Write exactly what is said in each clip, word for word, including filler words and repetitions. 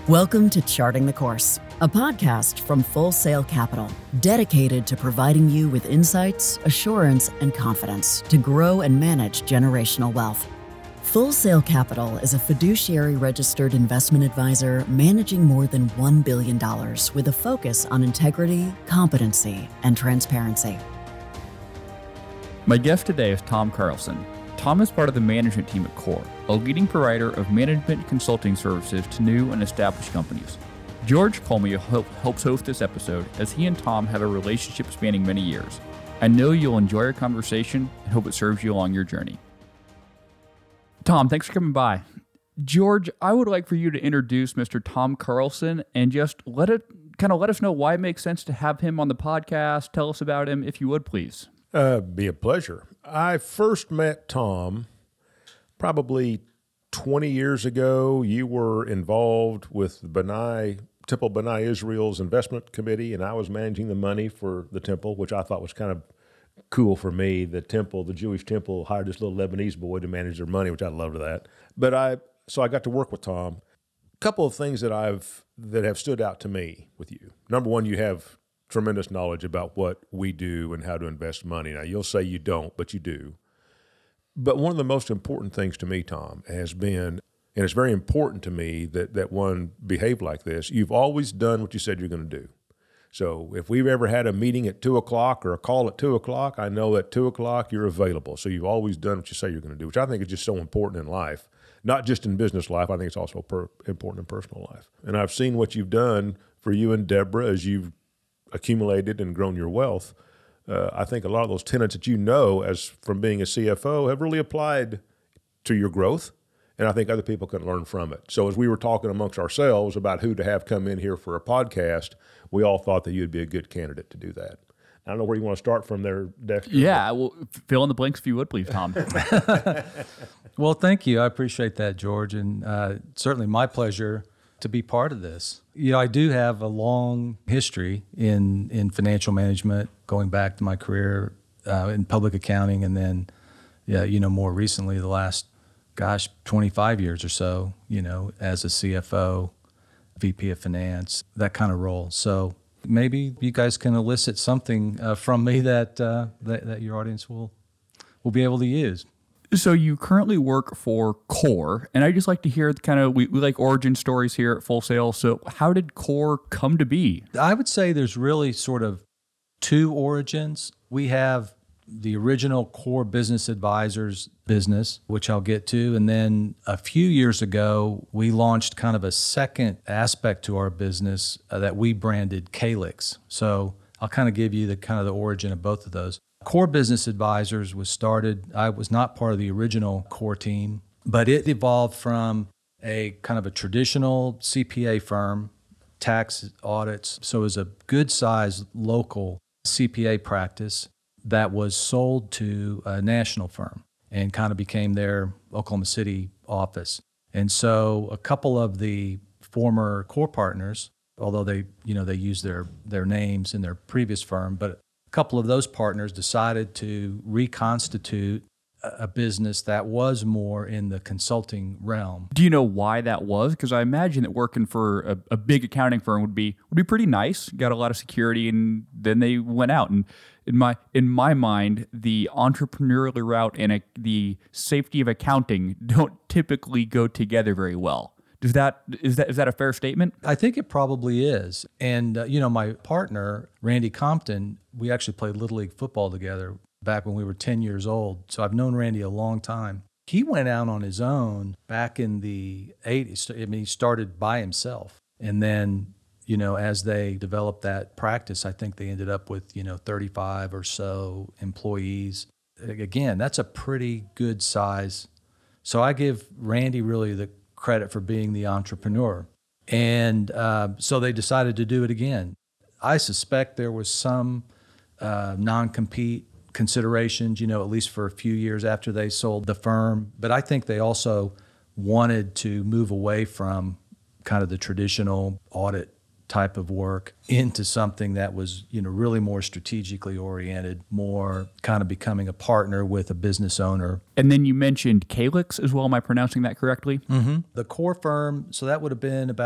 Welcome to Charting the Course, a podcast from Full Sail Capital, dedicated to providing you with insights, assurance, and confidence to grow and manage generational wealth. Full Sail Capital is a fiduciary registered investment advisor managing more than one billion dollars with a focus on integrity, competency, and transparency. My guest today is Tom Carlson. Tom is part of the management team at Core, a leading provider of management consulting services to new and established companies. George Colmy helps host this episode as he and Tom have a relationship spanning many years. I know you'll enjoy our conversation and hope it serves you along your journey. Tom, thanks for coming by. George, I would like for you to introduce Mister Tom Carlson and just let it kind of let us know why it makes sense to have him on the podcast. Tell us about him, if you would, please. Uh, be a pleasure. I first met Tom probably twenty years ago. You were involved with B'nai, Temple B'nai Israel's investment committee, and I was managing the money for the temple, which I thought was kind of cool for me. The temple, the Jewish temple, hired this little Lebanese boy to manage their money, which I loved that. But I, so I got to work with Tom. A couple of things that I've that have stood out to me with you. Number one, you have tremendous knowledge about what we do and how to invest money. Now, you'll say you don't, but you do. But one of the most important things to me, Tom, has been, and it's very important to me that, that one behave like this, you've always done what you said you're going to do. So if we've ever had a meeting at two o'clock or a call at two o'clock, I know at two o'clock you're available. So you've always done what you say you're going to do, which I think is just so important in life. Not just in business life, I think it's also per, important in personal life. And I've seen what you've done for you and Deborah as you've accumulated and grown your wealth. Uh, I think a lot of those tenets that you know as from being a C F O have really applied to your growth, and I think other people can learn from it. So as we were talking amongst ourselves about who to have come in here for a podcast, we all thought that you'd be a good candidate to do that. I don't know where you want to start from there, Dexter. Yeah, well, fill in the blanks if you would, please, Tom. Well, thank you. I appreciate that, George, and uh, certainly my pleasure to be part of this. You know, I do have a long history in, in financial management, going back to my career uh, in public accounting, and then, yeah, you know, more recently, the last, gosh, twenty-five years or so, you know, as a C F O, V P of finance, that kind of role. So maybe you guys can elicit something uh, from me that, uh, that that your audience will will be able to use. So you currently work for Core, and I just like to hear the kind of, we, we like origin stories here at Full Sail. So how did Core come to be? I would say there's really sort of two origins. We have the original Core Business Advisors business, which I'll get to. And then a few years ago, we launched kind of a second aspect to our business uh, that we branded Calyx. So I'll kind of give you the kind of the origin of both of those. Core Business Advisors was started, I was not part of the original Core team, but it evolved from a kind of a traditional C P A firm, tax audits. So it was a good-sized local C P A practice that was sold to a national firm and kind of became their Oklahoma City office. And so a couple of the former Core partners, although they, you know, they used their, their names in their previous firm, but a couple of those partners decided to reconstitute a business that was more in the consulting realm. Do you know why that was? Because I imagine that working for a, a big accounting firm would be would be pretty nice. Got a lot of security, and then they went out. And in my in my mind, the entrepreneurial route and a, the safety of accounting don't typically go together very well. Does that is that is that a fair statement? I think it probably is. And uh, you know, my partner Randy Compton, we actually played Little League football together back when we were ten years old. So I've known Randy a long time. He went out on his own back in the eighties. I mean, he started by himself, and then, you know, as they developed that practice, I think they ended up with, you know, thirty-five or so employees. Again, that's a pretty good size. So I give Randy really the credit for being the entrepreneur. And uh, so they decided to do it again. I suspect there was some uh, non-compete considerations, you know, at least for a few years after they sold the firm. But I think they also wanted to move away from kind of the traditional audit type of work into something that was, you know, really more strategically oriented, more kind of becoming a partner with a business owner. And then you mentioned Calyx as well. Am I pronouncing that correctly? Mm-hmm. The Core firm, so that would have been about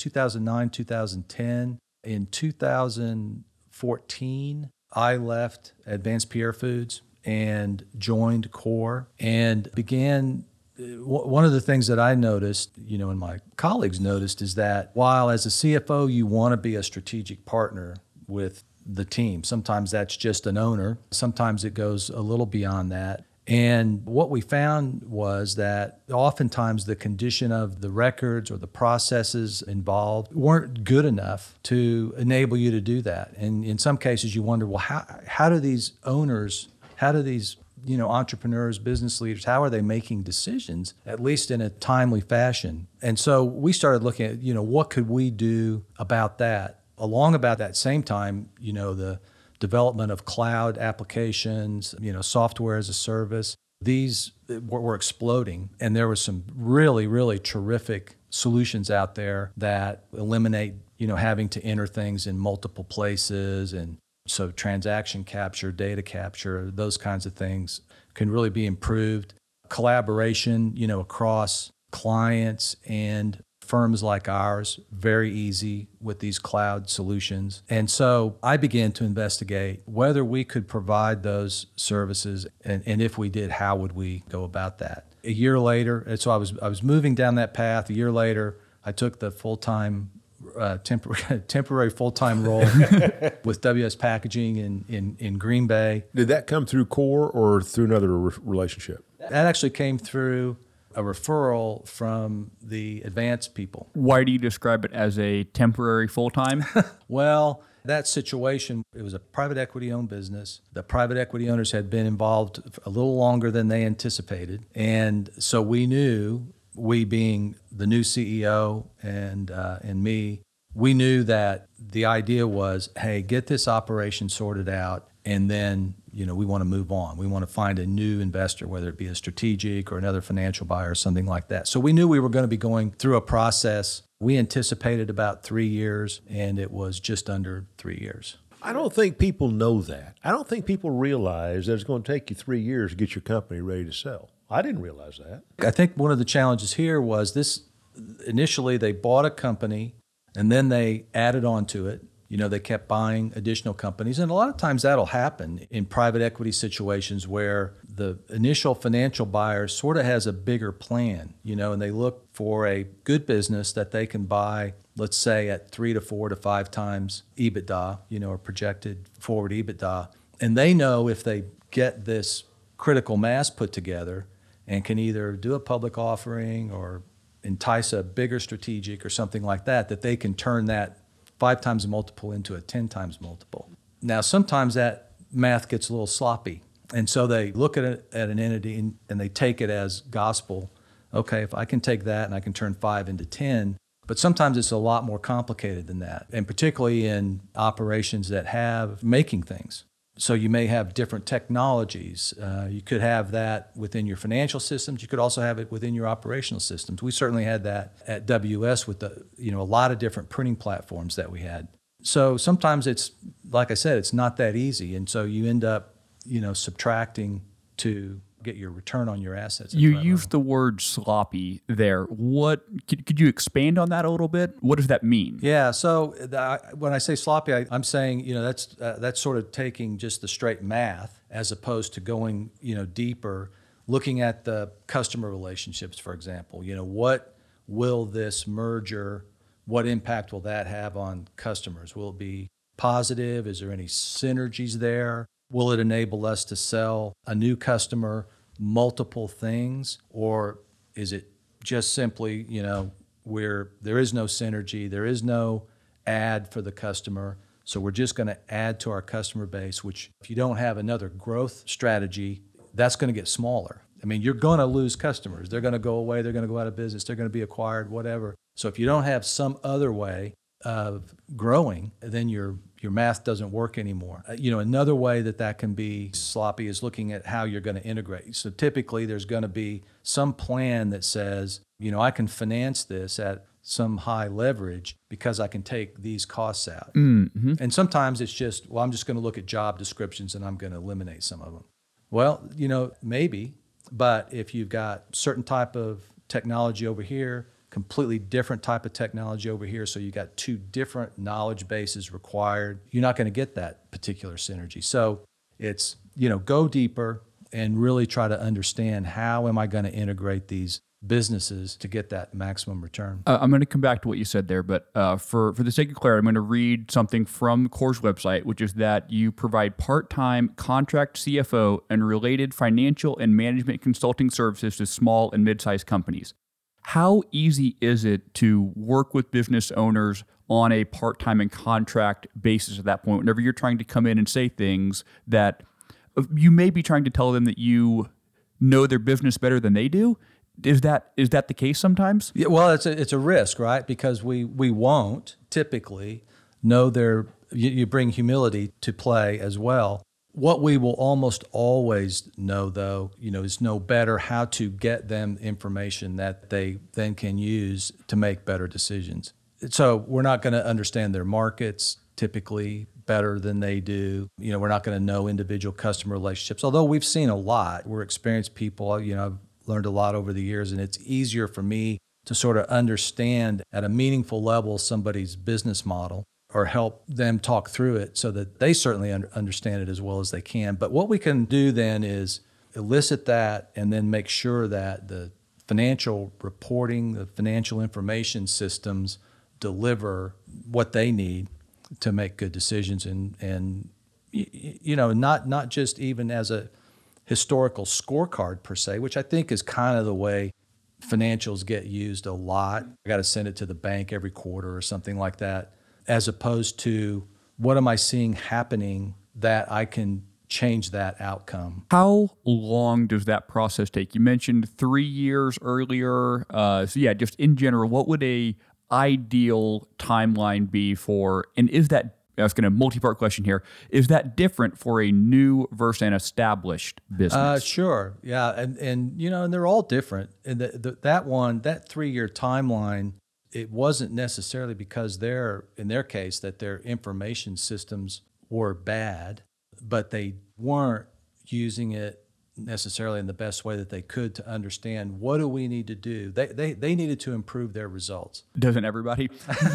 two thousand nine, two thousand ten. In two thousand fourteen, I left Advanced Pierre Foods and joined Core and began. One of the things that I noticed, you know, and my colleagues noticed, is that while as a C F O you want to be a strategic partner with the team, sometimes that's just an owner, sometimes it goes a little beyond that. And what we found was that oftentimes the condition of the records or the processes involved weren't good enough to enable you to do that. And in some cases you wonder, well, how how do these owners, how do these you know, entrepreneurs, business leaders, how are they making decisions, at least in a timely fashion? And so we started looking at, you know, what could we do about that? Along about that same time, you know, the development of cloud applications, you know, software as a service, these were, were exploding. And there was some really, really terrific solutions out there that eliminate, you know, having to enter things in multiple places. And so transaction capture, data capture, those kinds of things can really be improved. Collaboration, you know, across clients and firms like ours, very easy with these cloud solutions. And so I began to investigate whether we could provide those services, and, and if we did, how would we go about that? A year later, and so I was I was moving down that path. A year later, I took the full-time Uh, temporary, temporary full-time role with W S Packaging in, in, in Green Bay. Did that come through Core or through another re- relationship? That actually came through a referral from the Advanced people. Why do you describe it as a temporary full-time? Well, that situation, it was a private equity-owned business. The private equity owners had been involved a little longer than they anticipated. And so we knew, we being the new C E O and uh, and me, we knew that the idea was, hey, get this operation sorted out, and then you know we want to move on. We want to find a new investor, whether it be a strategic or another financial buyer or something like that. So we knew we were going to be going through a process. We anticipated about three years, and it was just under three years. I don't think people know that. I don't think people realize that it's going to take you three years to get your company ready to sell. I didn't realize that. I think one of the challenges here was this, initially they bought a company and then they added on to it. You know, they kept buying additional companies. And a lot of times that'll happen in private equity situations where the initial financial buyer sort of has a bigger plan, you know, and they look for a good business that they can buy, let's say at three to four to five times EBITDA, you know, or projected forward EBITDA. And they know if they get this critical mass put together and can either do a public offering or entice a bigger strategic or something like that, that they can turn that five times multiple into a ten times multiple. Now, sometimes that math gets a little sloppy. And so they look at, it, at an entity and, and they take it as gospel. Okay, if I can take that and I can turn five into ten, but sometimes it's a lot more complicated than that, and particularly in operations that have making things. So you may have different technologies. Uh, you could have that within your financial systems. You could also have it within your operational systems. We certainly had that at W S with the, you know, a lot of different printing platforms that we had. So sometimes it's, like I said, it's not that easy. And so you end up, you know, subtracting to get your return on your assets. You used the word sloppy there. What could, could you expand on that a little bit? What does that mean? Yeah. So the, when I say sloppy, I, I'm saying, you know, that's uh, that's sort of taking just the straight math as opposed to going, you know, deeper, looking at the customer relationships, for example. You know, what will this merger, what impact will that have on customers? Will it be positive? Is there any synergies there? Will it enable us to sell a new customer multiple things, or is it just simply, you know, where there is no synergy, there is no add for the customer, so we're just going to add to our customer base, which if you don't have another growth strategy, that's going to get smaller. I mean, you're going to lose customers. They're going to go away, they're going to go out of business, they're going to be acquired, whatever. So if you don't have some other way of growing, then your your math doesn't work anymore. Uh, you know, another way that that can be sloppy is looking at how you're going to integrate. So typically there's going to be some plan that says, you know, I can finance this at some high leverage because I can take these costs out. Mm-hmm. And sometimes it's just, well, I'm just going to look at job descriptions and I'm going to eliminate some of them. Well, you know, maybe, but if you've got certain type of technology over here, completely different type of technology over here. So you got two different knowledge bases required. You're not going to get that particular synergy. So it's, you know, go deeper and really try to understand how am I going to integrate these businesses to get that maximum return. Uh, I'm going to come back to what you said there, but uh, for, for the sake of clarity, I'm going to read something from Core's website, which is that you provide part-time contract C F O and related financial and management consulting services to small and mid-sized companies. How easy is it to work with business owners on a part-time and contract basis at that point, whenever you're trying to come in and say things that you may be trying to tell them that you know their business better than they do? Is that is that the case sometimes? Yeah, well, it's a, it's a risk, right? Because we, we won't typically know their, you, you bring humility to play as well. What we will almost always know, though, you know, is know better how to get them information that they then can use to make better decisions. So we're not going to understand their markets typically better than they do. You know, we're not going to know individual customer relationships, although we've seen a lot. We're experienced people, you know, I've learned a lot over the years, and it's easier for me to sort of understand at a meaningful level somebody's business model or help them talk through it so that they certainly un- understand it as well as they can. But what we can do then is elicit that and then make sure that the financial reporting, the financial information systems deliver what they need to make good decisions and, and you know, not not just even as a historical scorecard per se, which I think is kind of the way financials get used a lot. I got to send it to the bank every quarter or something like that, as opposed to what am I seeing happening that I can change that outcome. How long does that process take? You mentioned three years earlier. Uh, so yeah, just in general, what would a ideal timeline be for, and is that, I was going to multi-part question here, is that different for a new versus an established business? Uh, sure, yeah, and and you know, and they're all different. And the, the, that one, that three-year timeline, it wasn't necessarily because they're, in their case, that their information systems were bad, but they weren't using it necessarily in the best way that they could to understand what do we need to do. They they they needed to improve their results. Doesn't everybody?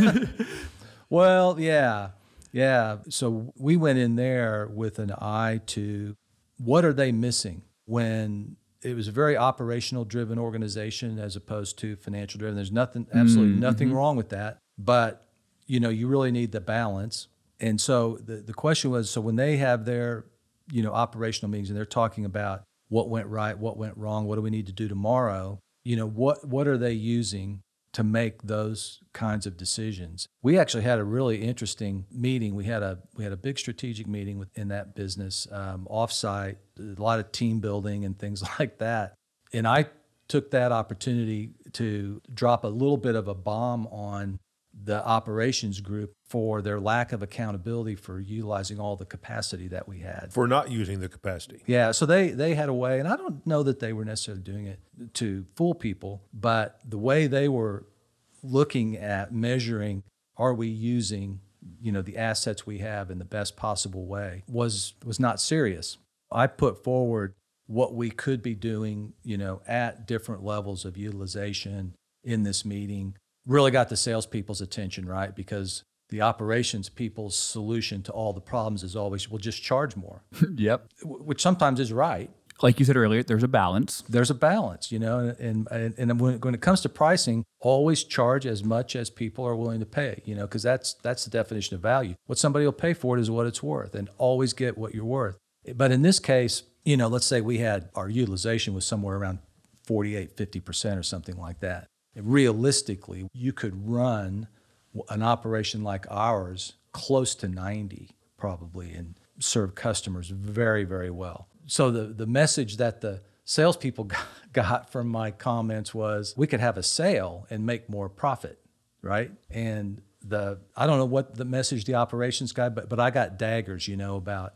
Well, yeah. Yeah. So we went in there with an eye to what are they missing when it was a very operational driven organization as opposed to financial driven. There's nothing, absolutely mm-hmm. nothing wrong with that. But, you know, you really need the balance. And so the, the question was, so when they have their, you know, operational meetings and they're talking about what went right, what went wrong, what do we need to do tomorrow, you know, what what are they using to make those kinds of decisions? We actually had a really interesting meeting. We had a we had a big strategic meeting within that business, um, offsite, a lot of team building and things like that. And I took that opportunity to drop a little bit of a bomb on the operations group for their lack of accountability for utilizing all the capacity that we had. For not using the capacity. Yeah, so they they had a way, and I don't know that they were necessarily doing it to fool people, but the way they were looking at measuring, are we using, you know, the assets we have in the best possible way was was not serious. I put forward what we could be doing, you know, at different levels of utilization in this meeting. Really got the salespeople's attention, right? Because the operations people's solution to all the problems is always, we'll just charge more. Yep. Which sometimes is right. Like you said earlier, there's a balance. There's a balance, you know, and and, and when, when it comes to pricing, always charge as much as people are willing to pay, you know, because that's that's the definition of value. What somebody will pay for it is what it's worth, and always get what you're worth. But in this case, you know, let's say we had our utilization was somewhere around forty-eight, fifty percent or something like that. Realistically, you could run an operation like ours close to ninety probably and serve customers very, very well. So the, the message that the salespeople got from my comments was we could have a sale and make more profit, right? And the I don't know what the message the operations guy, but but I got daggers, you know, about,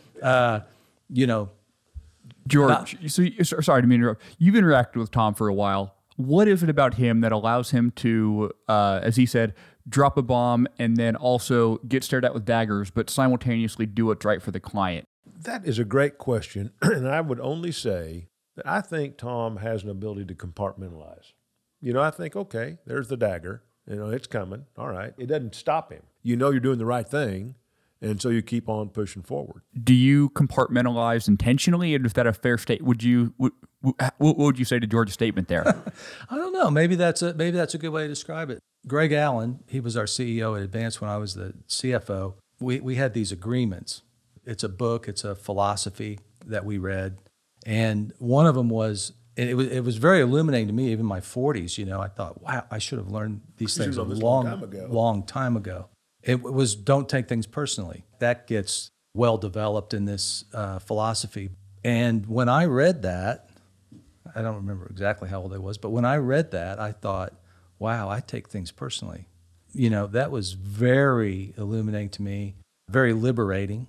uh, you know. George, not, so you, sorry to interrupt. You've interacted with Tom for a while. What is it about him that allows him to, uh, as he said, drop a bomb and then also get stared at with daggers, but simultaneously do what's right for the client? That is a great question. And I would only say that I think Tom has an ability to compartmentalize. You know, I think, okay, there's the dagger. You know, it's coming. All right. It doesn't stop him. You know you're doing the right thing, and so you keep on pushing forward. Do you compartmentalize intentionally, and is that a fair state? Would you what, what would you say to George's statement there? I don't know. Maybe that's a maybe that's a good way to describe it. Greg Allen, he was our C E O at Advance when I was the C F O. We we had these agreements. It's a book. It's a philosophy that we read, and one of them was. And it was it was very illuminating to me, even in my forties. You know, I thought, wow, I should have learned these things a long, long time ago. Long time ago. It was don't take things personally. That gets well developed in this uh, philosophy. And when I read that, I don't remember exactly how old I was, but when I read that, I thought, wow, I take things personally. You know, that was very illuminating to me, very liberating.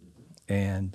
And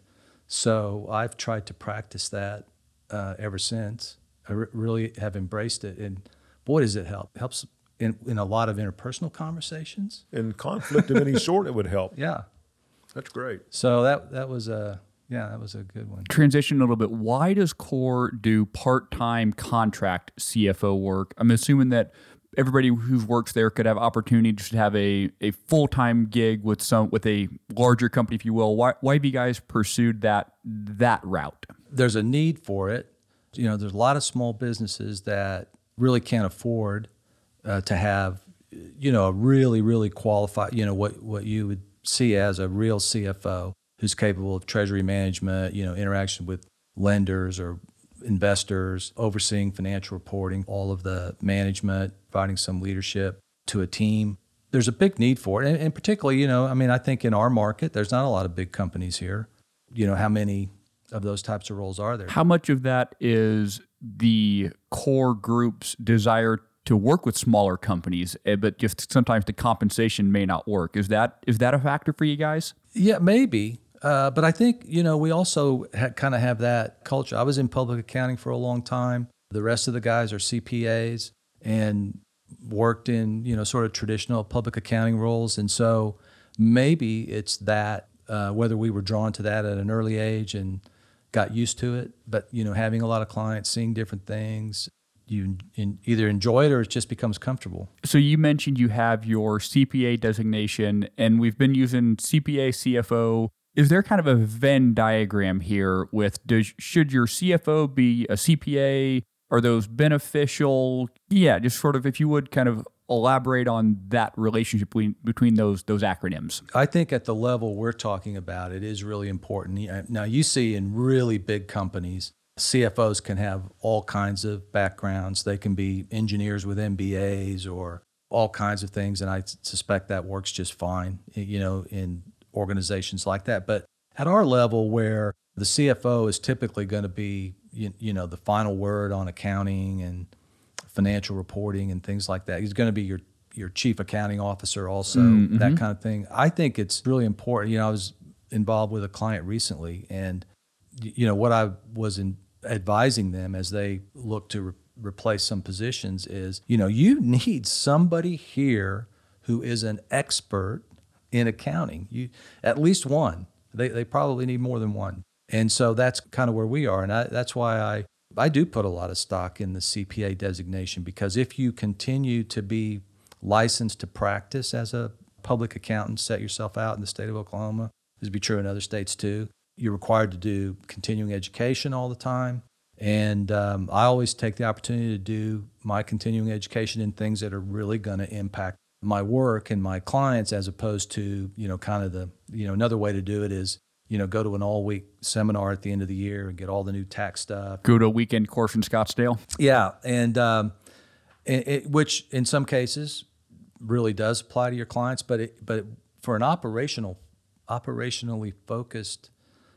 so I've tried to practice that uh, ever since. I re- really have embraced it. And boy, does it help. It helps in, in a lot of interpersonal conversations. In conflict of any sort, it would help. Yeah. That's great. So that that was a, yeah, that was a good one. Transition a little bit. Why does Core do part-time contract C F O work? I'm assuming that everybody who works there could have opportunity to have a, a full-time gig with some with a larger company, if you will. Why why have you guys pursued that that route? There's a need for it. You know, there's a lot of small businesses that really can't afford uh, to have, you know, a really, really qualified, you know, what, what you would see as a real C F O who's capable of treasury management, you know, interaction with lenders or investors, overseeing financial reporting, all of the management, providing some leadership to a team. There's a big need for it. And, and particularly, you know, I mean, I think in our market, there's not a lot of big companies here. You know, how many of those types of roles are there? How much of that is the Core group's desire to work with smaller companies, but just sometimes the compensation may not work? Is that is that a factor for you guys? Yeah, maybe. Uh, but I think, you know, we also ha- kind of have that culture. I was in public accounting for a long time. The rest of the guys are C P As and worked in, you know, sort of traditional public accounting roles. And so maybe it's that, uh, whether we were drawn to that at an early age and got used to it, but, you know, having a lot of clients, seeing different things, you in, either enjoy it or it just becomes comfortable. So you mentioned you have your C P A designation, and we've been using C P A, C F O. Is there kind of a Venn diagram here with, does, should your C F O be a C P A? Are those beneficial? Yeah, just sort of, if you would kind of elaborate on that relationship between, between those those acronyms. I think at the level we're talking about, it is really important. Now, you see in really big companies, C F Os can have all kinds of backgrounds. They can be engineers with M B As or all kinds of things, and I suspect that works just fine, you know, in organizations like that. But at our level, where the C F O is typically going to be, you, you know, the final word on accounting and financial reporting and things like that. He's going to be your your chief accounting officer also, mm-hmm. that kind of thing. I think it's really important. You know, I was involved with a client recently, and, you know, what I was in advising them as they look to re- replace some positions is, you know, you need somebody here who is an expert in accounting. You at least one. They they probably need more than one. And so that's kind of where we are. And I, that's why I, I do put a lot of stock in the C P A designation, because if you continue to be licensed to practice as a public accountant, set yourself out in the state of Oklahoma, this would be true in other states too, you're required to do continuing education all the time. And um, I always take the opportunity to do my continuing education in things that are really going to impact my work and my clients, as opposed to, you know, kind of the, you know, another way to do it is, you know, go to an all-week seminar at the end of the year and get all the new tax stuff. Go to a weekend course in Scottsdale. Yeah, and um, it, it, which in some cases really does apply to your clients, but it, but for an operational, operationally focused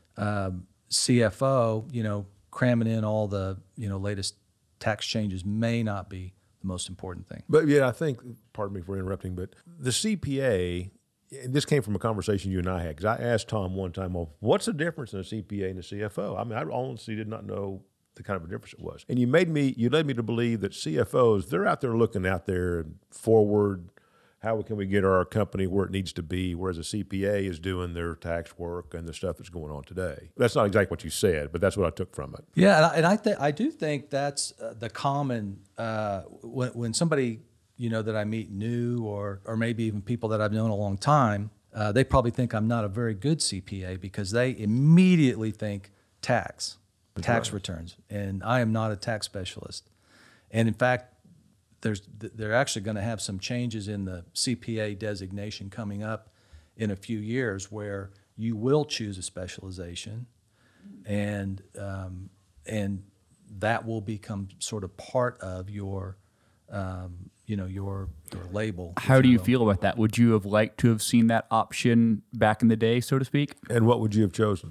um, C F O, you know, cramming in all the, you know, latest tax changes may not be the most important thing. But yeah, I think, pardon me for interrupting, but the C P A, this came from a conversation you and I had, because I asked Tom one time, well, what's the difference in a C P A and a C F O? I mean, I honestly did not know the kind of a difference it was. And you made me, you led me to believe that C F Os, they're out there looking out there and forward, how can we get our company where it needs to be, whereas a C P A is doing their tax work and the stuff that's going on today. That's not exactly what you said, but that's what I took from it. Yeah, and I, and I, th- I do think that's uh, the common, uh, when, when somebody, you know, that I meet new or or maybe even people that I've known a long time, uh, they probably think I'm not a very good C P A because they immediately think tax, that's tax right. returns, and I am not a tax specialist. And in fact, there's they're actually going to have some changes in the C P A designation coming up in a few years where you will choose a specialization, and um, and that will become sort of part of your um, you know your your label. How do you will. feel about that? Would you have liked to have seen that option back in the day, so to speak? And what would you have chosen?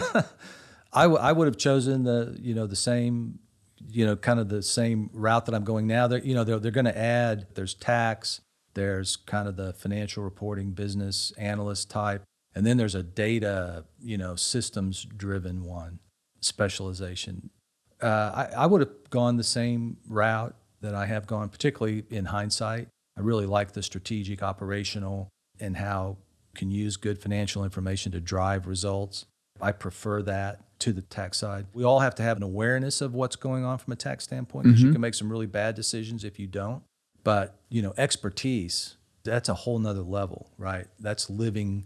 I, w- I would have chosen the you know the same you know kind of the same route that I'm going now. They're you know they're they're going to add there's tax, there's kind of the financial reporting business analyst type, and then there's a data you know systems driven one specialization. Uh, I, I would have gone the same route that I have gone, particularly in hindsight. I really like the strategic, operational, and how you can use good financial information to drive results. I prefer that to the tax side. We all have to have an awareness of what's going on from a tax standpoint, because mm-hmm. you can make some really bad decisions if you don't. But, you know, expertise, that's a whole nother level, right? That's living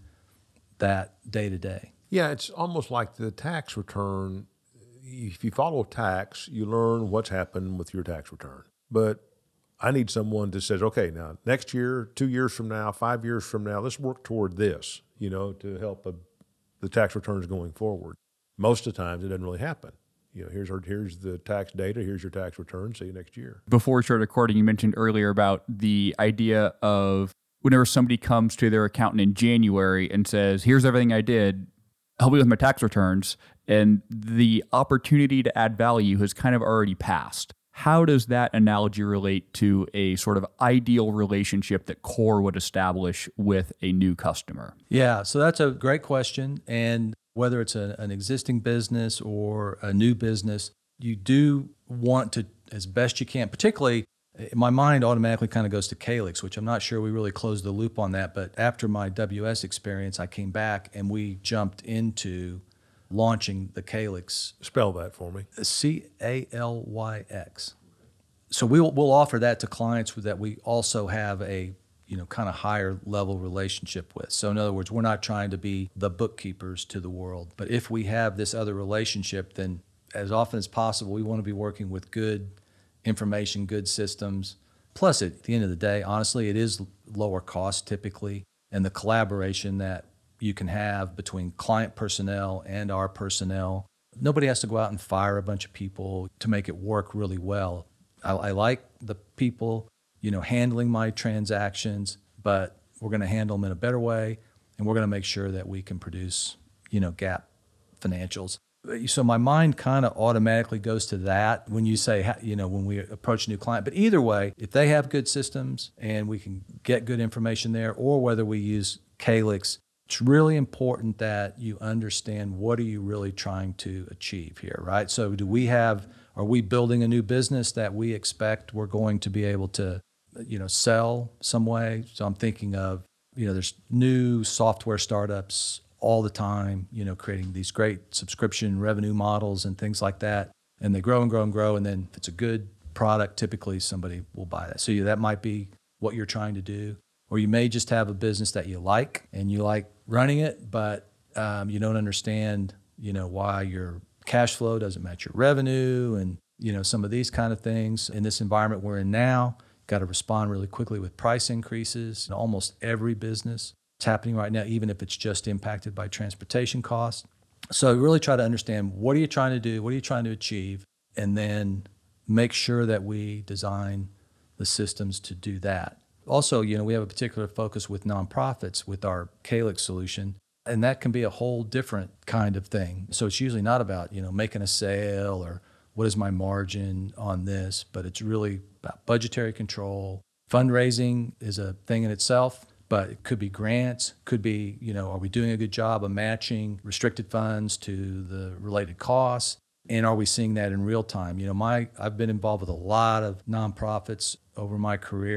that day to day. Yeah, it's almost like the tax return. If you follow tax, you learn what's happened with your tax return. But I need someone that says, okay, now next year, two years from now, five years from now, let's work toward this, you know, to help a, the tax returns going forward. Most of the times it doesn't really happen. You know, here's our, here's the tax data, here's your tax return, see you next year. Before we started recording, you mentioned earlier about the idea of whenever somebody comes to their accountant in January and says, here's everything I did, help me with my tax returns, and the opportunity to add value has kind of already passed. How does that analogy relate to a sort of ideal relationship that Core would establish with a new customer? Yeah, so that's a great question. And whether it's a, an existing business or a new business, you do want to, as best you can, particularly, my mind automatically kind of goes to Calyx, which I'm not sure we really closed the loop on that. But after my W S experience, I came back and we jumped into launching the Calyx. Spell that for me. C A L Y X. So we'll we'll offer that to clients that we also have a you know kind of higher level relationship with. So in other words, we're not trying to be the bookkeepers to the world, but if we have this other relationship, then as often as possible, we want to be working with good information, good systems. Plus, at the end of the day, honestly, it is lower cost typically, and the collaboration that you can have between client personnel and our personnel. Nobody has to go out and fire a bunch of people to make it work really well. I, I like the people, you know, handling my transactions, but we're going to handle them in a better way, and we're going to make sure that we can produce, you know, GAAP financials. So my mind kind of automatically goes to that when you say, you know, when we approach a new client. But either way, if they have good systems and we can get good information there, or whether we use Calyx, it's really important that you understand what are you really trying to achieve here, right? So do we have, are we building a new business that we expect we're going to be able to, you know, sell some way? So I'm thinking of, you know, there's new software startups all the time, you know, creating these great subscription revenue models and things like that. And they grow and grow and grow. And then if it's a good product, typically somebody will buy that. So you, that might be what you're trying to do. Or you may just have a business that you like and you like running it, but um, you don't understand, you know, why your cash flow doesn't match your revenue and, you know, some of these kind of things. In this environment we're in now, got to respond really quickly with price increases in almost every business. It's happening right now, even if it's just impacted by transportation costs. So really try to understand, what are you trying to do? What are you trying to achieve? And then make sure that we design the systems to do that. Also, you know, we have a particular focus with nonprofits with our Calyx solution, and that can be a whole different kind of thing. So it's usually not about, you know, making a sale or what is my margin on this, but it's really about budgetary control. Fundraising is a thing in itself, but it could be grants, could be, you know, are we doing a good job of matching restricted funds to the related costs? And are we seeing that in real time? You know, my I've been involved with a lot of nonprofits over my career,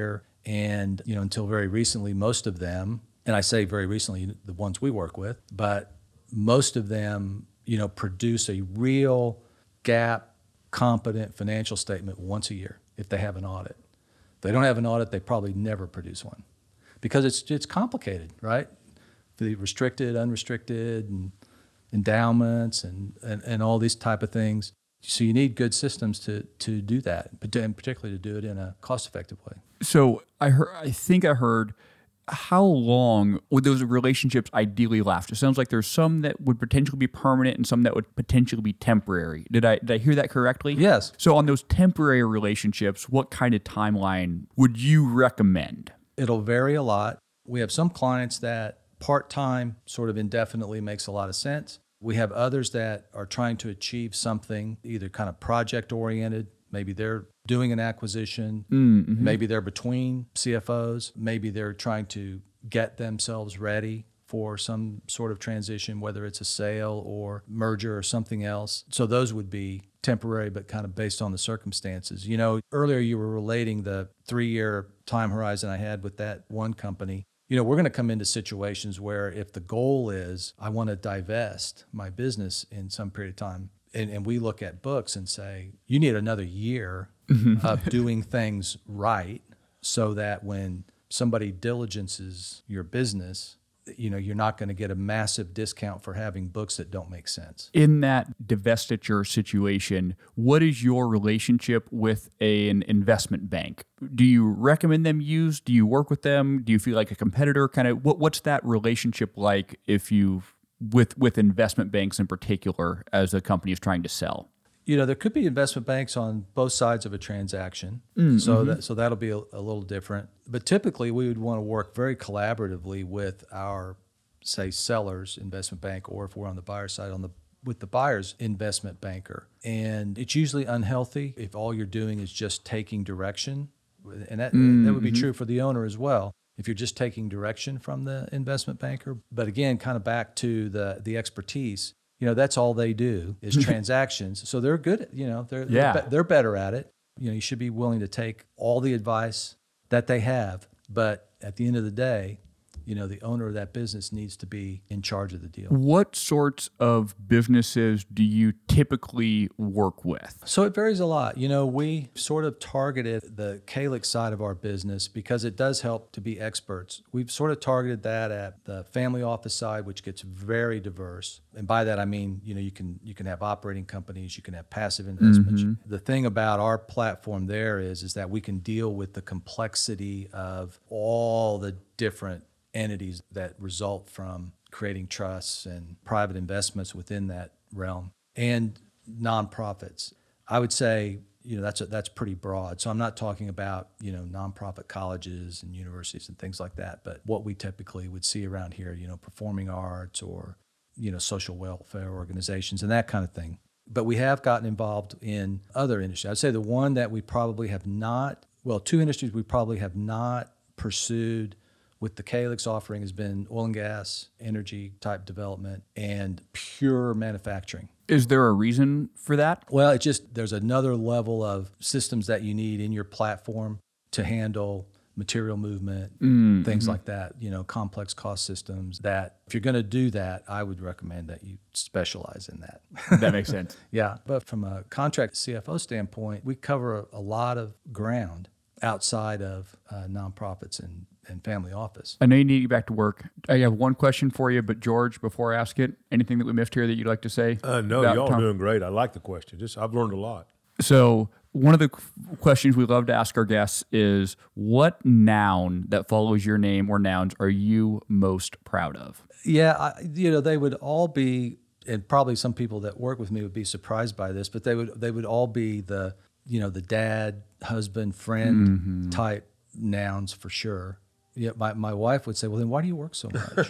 And, you know, until very recently, most of them, and I say very recently, the ones we work with, but most of them, you know, produce a real GAAP competent financial statement once a year if they have an audit. If they don't have an audit, they probably never produce one because it's it's complicated, right? The restricted, unrestricted, and endowments and, and, and all these type of things. So you need good systems to to do that, and particularly to do it in a cost-effective way. So I heard, I think I heard, how long would those relationships ideally last? It sounds like there's some that would potentially be permanent and some that would potentially be temporary. Did I did I hear that correctly? Yes. So on those temporary relationships, what kind of timeline would you recommend? It'll vary a lot. We have some clients that part-time sort of indefinitely makes a lot of sense. We have others that are trying to achieve something either kind of project-oriented. Maybe they're doing an acquisition. Mm-hmm. Maybe they're between C F Os. Maybe they're trying to get themselves ready for some sort of transition, whether it's a sale or merger or something else. So those would be temporary, but kind of based on the circumstances. You know, earlier you were relating the three-year time horizon I had with that one company. You know, we're going to come into situations where if the goal is I want to divest my business in some period of time, and, and we look at books and say, you need another year of doing things right so that when somebody diligences your business, you know, you're not going to get a massive discount for having books that don't make sense. In that divestiture situation, what is your relationship with a, an investment bank? Do you recommend them use? Do you work with them? Do you feel like a competitor? Kind of what, what's that relationship like if you with with investment banks in particular as a company is trying to sell? You know, there could be investment banks on both sides of a transaction, mm-hmm. so that so that'll be a, a little different. But typically, we would want to work very collaboratively with our, say, seller's investment bank, or if we're on the buyer side, on the with the buyer's investment banker. And it's usually unhealthy if all you're doing is just taking direction, and that mm-hmm. that would be true for the owner as well. If you're just taking direction from the investment banker, but again, kind of back to the the expertise. You know, that's all they do is transactions. So they're good, you know, they're, yeah. they're, they're better at it. You know, you should be willing to take all the advice that they have. But at the end of the day, you know, the owner of that business needs to be in charge of the deal. What sorts of businesses do you typically work with? So it varies a lot. You know, we sort of targeted the Calyx side of our business because it does help to be experts. We've sort of targeted that at the family office side, which gets very diverse. And by that, I mean, you know, you can you can have operating companies, you can have passive investments. Mm-hmm. The thing about our platform there is, is that we can deal with the complexity of all the different entities that result from creating trusts and private investments within that realm, and nonprofits. I would say, you know, that's a, that's pretty broad. So I'm not talking about, you know, nonprofit colleges and universities and things like that, but what we typically would see around here, you know, performing arts or, you know, social welfare organizations and that kind of thing. But we have gotten involved in other industries. I'd say the one that we probably have not, well, two industries we probably have not pursued with the Calyx offering has been oil and gas, energy type development, and pure manufacturing. Is there a reason for that? Well, it's just there's another level of systems that you need in your platform to handle material movement, mm, things mm-hmm. like that, you know, complex cost systems that if you're going to do that, I would recommend that you specialize in that. That makes sense. Yeah. But from a contract C F O standpoint, we cover a, a lot of ground outside of uh, nonprofits and and family office. I know you need to get back to work. I have one question for you, but George, before I ask it, anything that we missed here that you'd like to say? Uh, no, y'all are doing great. I like the question. Just I've learned a lot. So one of the questions we love to ask our guests is, what noun that follows your name or nouns are you most proud of? Yeah, I, you know, they would all be, and probably some people that work with me would be surprised by this, but they would they would all be the, you know, the dad, husband, friend mm-hmm. type nouns for sure. Yeah, my, my wife would say, well, then why do you work so much?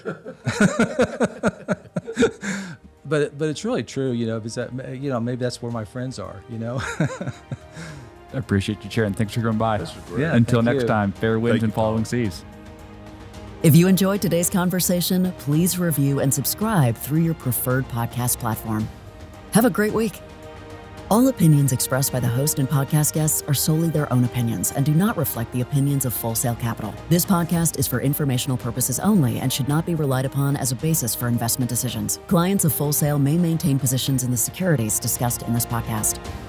but but it's really true, you know, because that, you know, maybe that's where my friends are, you know. I appreciate you sharing. Thanks for coming by. This was great. Yeah, Until next you. time, fair winds Thank and you, following Tom. seas. If you enjoyed today's conversation, please review and subscribe through your preferred podcast platform. Have a great week. All opinions expressed by the host and podcast guests are solely their own opinions and do not reflect the opinions of Full Sail Capital. This podcast is for informational purposes only and should not be relied upon as a basis for investment decisions. Clients of Full Sail may maintain positions in the securities discussed in this podcast.